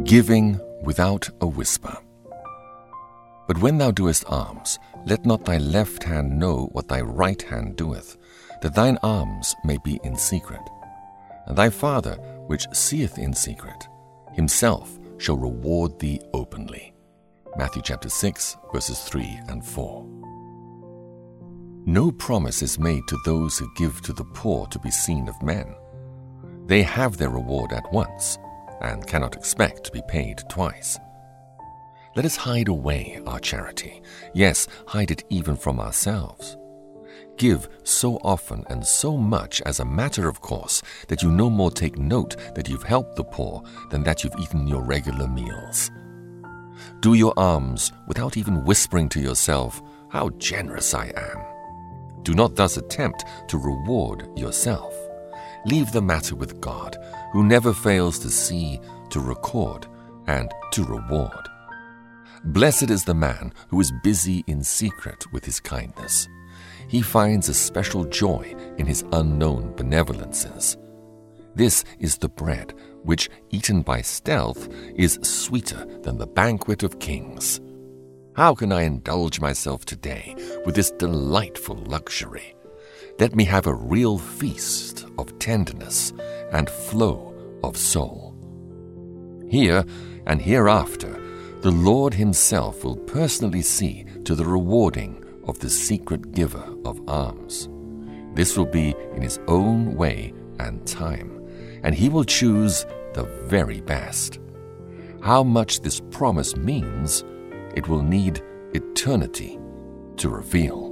Giving without a whisper. But when thou doest alms, let not thy left hand know what thy right hand doeth, that thine alms may be in secret. And thy Father, which seeth in secret, himself shall reward thee openly. Matthew chapter 6, verses 3 and 4. No promise is made to those who give to the poor to be seen of men. They have their reward at once, and cannot expect to be paid twice. Let us hide away our charity. Yes, hide it even from ourselves. Give so often and so much as a matter of course that you no more take note that you've helped the poor than that you've eaten your regular meals. Do your alms without even whispering to yourself, "How generous I am." Do not thus attempt to reward yourself. Leave the matter with God, who never fails to see, to record, and to reward. Blessed is the man who is busy in secret with his kindness. He finds a special joy in his unknown benevolences. This is the bread which, eaten by stealth, is sweeter than the banquet of kings. How can I indulge myself today with this delightful luxury? Let me have a real feast of tenderness and flow of soul. Here and hereafter, the Lord himself will personally see to the rewarding of the secret giver of alms. This will be in his own way and time, and he will choose the very best. How much this promise means, it will need eternity to reveal.